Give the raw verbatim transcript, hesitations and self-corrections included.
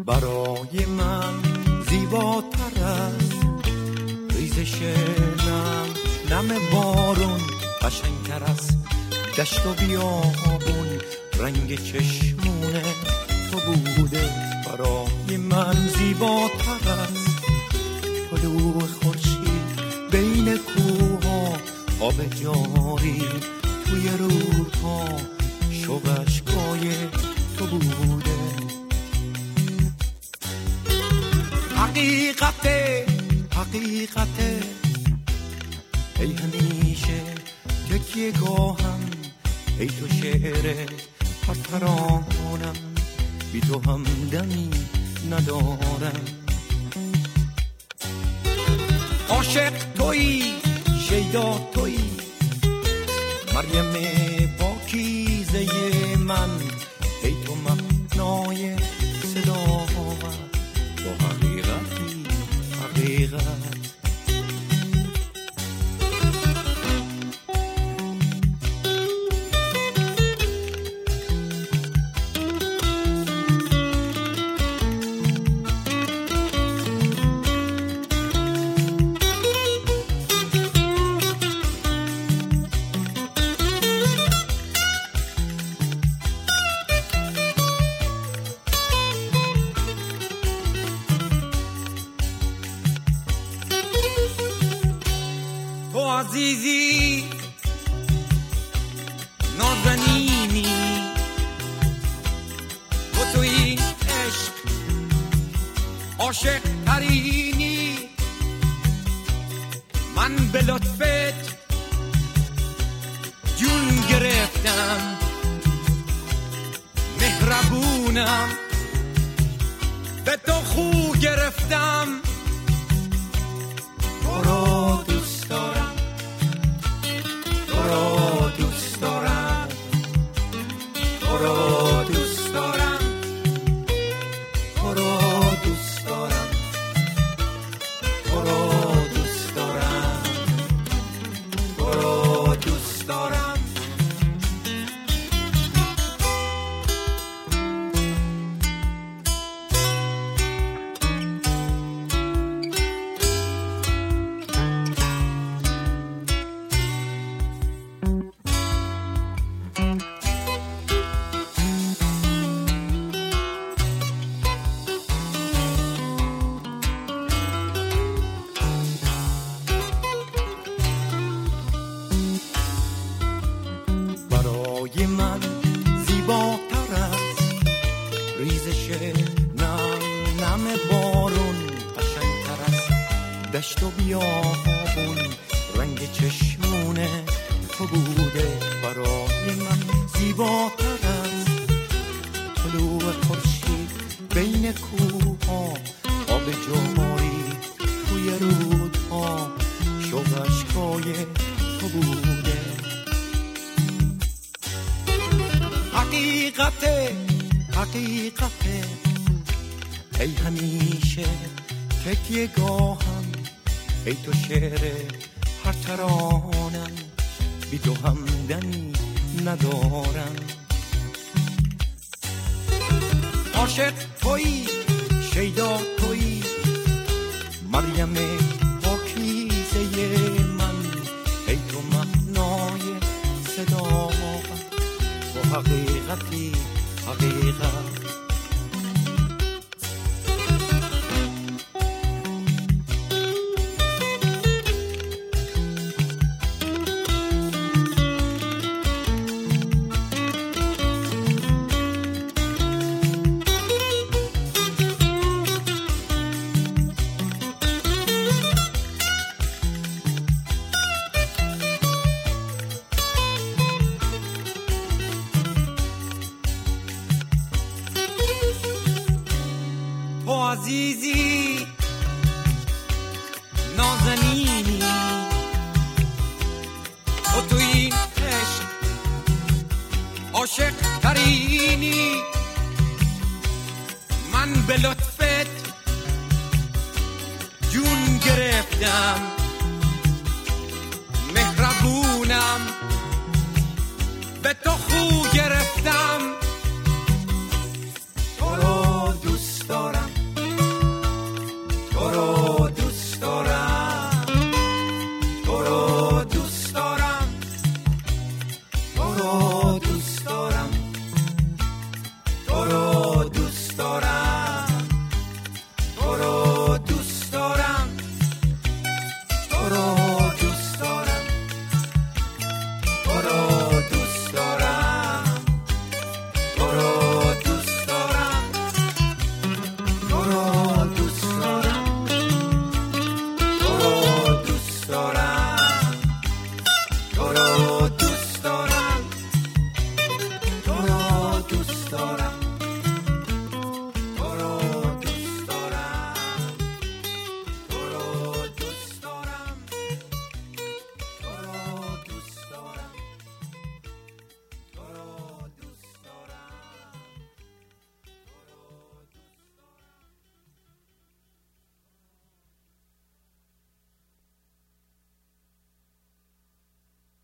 برای من زیباتر است ریزش نم نم بارون، قشنگتر است دشت و بیابون، رنگ چشمونه تو بوده برای من زیباتر است طلوع خورشید بین کوها، آب جاری توی رودها، شوق اشکای تو بوده. حقیقته حقیقته ای همیشه تکیه گاهم، ای تو شعر هر ترانم، بی تو هم دمی ندارم. عاشق تویی شیدا تویی مریم پاکیزه من، ای تو معنای صدا تو حقیقتی حقیقت. عزیزی نازنینی تو توی عشق عاشق ترینی، من به لطفت جون گرفتم، مهربونم به تو خو گرفتم. تو را دوست دارم، تو را دوست دارم، تو را دوست دارم، تو را دوست دارم، تو را دوست دارم، تو را دوست دارم. برای من زیباتر است ریزش نم نم بارون، قشنگتر است دشت و بیابون، رنگ چشمونه تو بوده برای من زیباتر است طلوع خورشید بین کوها، آب جاری توی رودها، شوق اشکای تو بوده. حقیقته حقیقته ای همیشه تکیه گاهم، ای تو شعر هر ترانم، بی تو همدمی ندارم. عاشق تویی شیدا تویی مریم پاکیزه من، ای تو معنای صدا و حقیقتی حقیقت. تو عزیزی نازنینی تو توی عشق عاشق ترینی، من به لطفت جون گرفتم، مهربونم به تو خو گرفتم.